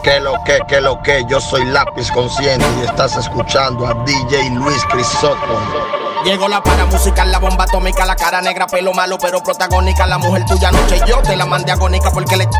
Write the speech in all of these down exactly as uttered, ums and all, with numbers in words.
Que lo que, que lo que, yo soy Lápiz Consciente y estás escuchando a D J Luis Crisóstomo. Llegó la para musical, la bomba atómica, la cara negra, pelo malo pero protagónica. La mujer tuya anoche yo te la mandé agónica porque le...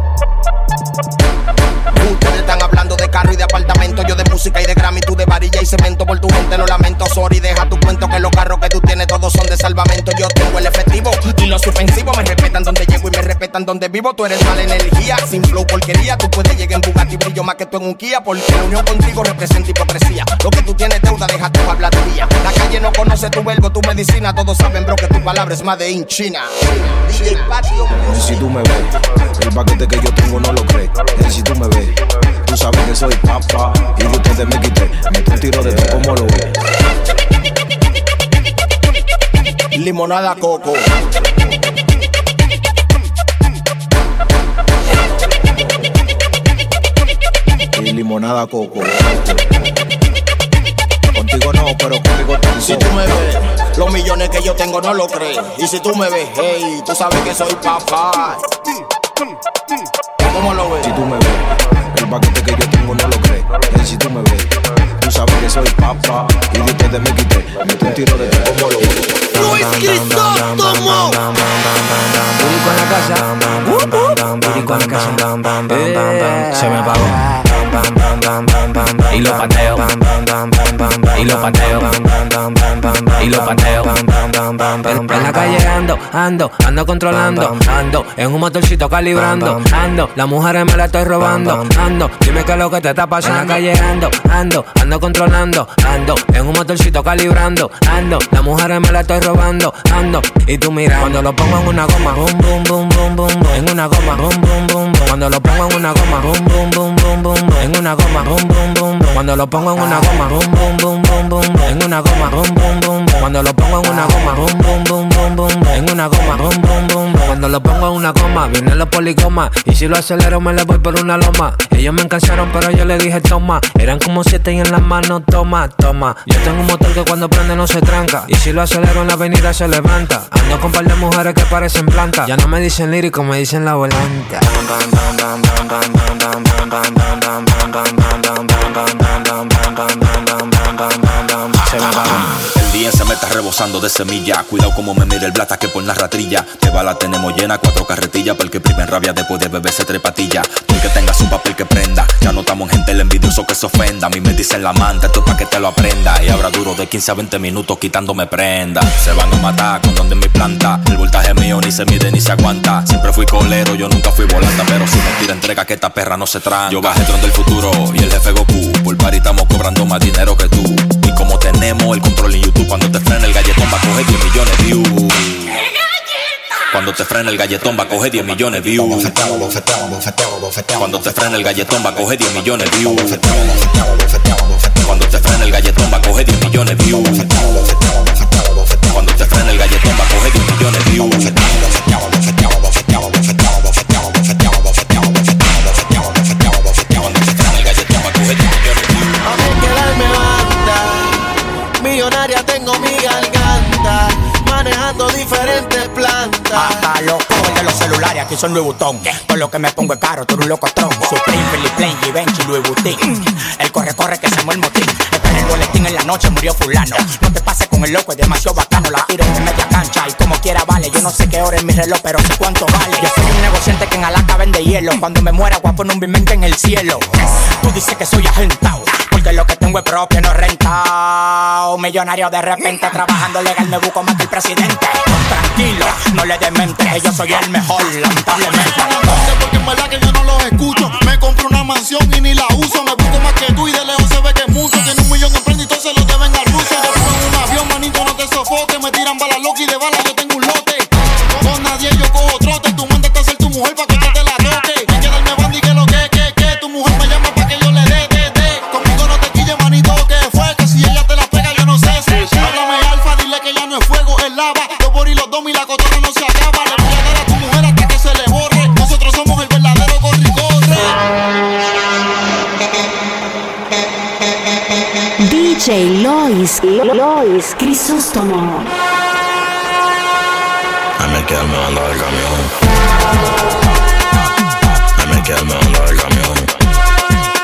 Ustedes están hablando de carro y de apartamento, yo de música y de Grammy, tú de varilla y cemento. Por tu gente lo lamento, sorry, deja tu cuento que los carros que tú tienes todos son de salvamento. Yo tengo el efectivo y los suspensivos, me respetan donde llego y me respetan donde vivo. Tú eres mala energía, sin flow porquería, tú puedes llegar en Bugatti, brillo más que tú en un Kia, porque la unión contigo representa hipocresía. Lo que tú tienes deuda, deja tu habladuría. La calle no conoce tu verbo, tu medicina, todos saben bro que tu palabra es made in China. D J Patio. Si tú me ves, el paquete que yo tengo no lo crees. Si tú me ves, tú sabes que soy papá y de ustedes me quité. Meto un tiro de tú como lo ves. Limonada coco. Y limonada coco. Contigo no, pero conmigo tampoco. Si tú me ves, los millones que yo tengo no lo crees. Y si tú me ves, hey, tú sabes que soy papá. ¿Cómo lo ves? Si tú me ves, el paquete que yo tengo no lo crees. Hey, si tú me ves, tú sabes que soy papá y de ustedes me quité. Meto un tiro de tú como lo ves. Luis Crisóstomo. Purico en la casa. Purico en la casa. Se me apagó. Y lo pateo. Y lo pateo. Y lo pateo. En la calle ando, ando, ando controlando. Ando en un motorcito calibrando. Ando, las mujeres me la estoy robando. Ando, dime qué es lo que te está pasando. En la calle ando, ando, ando controlando. Ando en un motorcito calibrando. Ando, las mujeres me la estoy robando. Ando, y tú mira, cuando lo pongo en una goma, boom, boom, boom, boom, boom, boom. En una goma, boom, boom, boom, boom. Cuando lo pongo en una goma, boom, boom, boom, boom, boom, boom. En una goma, boom, boom, boom, boom. Cuando lo pongo en una goma, boom, boom, boom, boom, boom, boom. En una goma, boom, boom, boom, boom. Cuando lo pongo en una goma, boom, boom, boom, boom, boom, boom. En una goma, boom, boom, boom, boom. Cuando lo pongo en una goma, vienen los poligomas. Y si lo acelero me le voy por una loma. Ellos me encansaron pero yo le dije toma. Eran como siete y en las manos toma, toma. Yo tengo un motor que cuando prende no se tranca. Y si lo acelero en la avenida se levanta. Ando con par de mujeres que parecen plantas. Ya no me dicen lírico, me dicen la volanta. Se me va. El día se me está rebosando de semilla. Cuidado como me mira el blata que por la ratrilla. De bala tenemos llena, cuatro carretillas. Para el que prive en rabia después de beberse tres patillas. Tú el que tenga su papel que prenda. Ya no estamos en gente el envidioso que se ofenda. A mí me dicen la manta, esto es pa' que te lo aprenda. Y ahora duro de quince a veinte minutos quitándome prenda. Se van a matar con donde mi planta. El voltaje mío ni se mide ni se aguanta. Siempre fui colero, yo nunca fui volanta. Pero si me tira entrega que esta perra no se tranca. Yo bajé el tron del futuro y el jefe Goku. Por par y estamos cobrando más dinero que tú. Y como tenemos el control en YouTube, cuando te frena el galletón va a coger diez millones de views. Cuando te frena el galletón va a coger diez millones de views. Cuando te frena el galletón va a coger diez millones de views. Cuando te frena el galletón va a coger diez millones de views. Cuando te frena el galletón va a coger diez millones de views. Millonaria tengo mi garganta, manejando diferentes plantas. Hasta los covers de los celulares, aquí son Louis Vuitton. Todo lo que me pongo es caro, tú eres un locotrón. Supreme, Philip Plain, Givenchy, Louis Boutique. El corre, corre que se mueve el motín. Espera el boletín en la noche, murió fulano. No te pases con el loco, es demasiado bacano. La tiro en media cancha y como quiera vale. Yo no sé qué hora es mi reloj, pero sé cuánto vale. Yo soy un negociante que en Alaska vende hielo. Cuando me muera voy a poner un bimente en el cielo. Tú dices que soy agentado, porque lo que tengo es propio, no rentado. Millonario de repente, trabajando legal me busco más que el presidente. Tranquilo, no le demente, que yo soy el mejor, lamentablemente. Porque en verdad que yo no los escucho. Me compro una mansión y ni la uso. Me busco más que tú y de lejos se ve que es mucho. Tiene un millón de emprendidos, se lo deben al ruso. Yo pongo en un avión, manito, no te sofoques. Me tiran balas locas y de balas yo tengo un lote. Con nadie yo cojo trote. Tu mente está a ser tu mujer pa' que yo te la toque. Y que darme banda y que lo que, que, que. Tu mujer me llama pa' que yo le dé, dé, dé. Conmigo no te quille, manito, que fue. Que si ella te la pega yo no sé. Háblame alfa, dile que ya no es fuego, es lava. Yo por y los dos y la cotorra no se acaba. Le voy a dar a tu mujer hasta que se le borre. Nosotros somos el verdadero corri-corre. D J Luis, Luis Crisóstomo. Ay, me quedo me ando del camión. Ay, me quedo me ando del camión.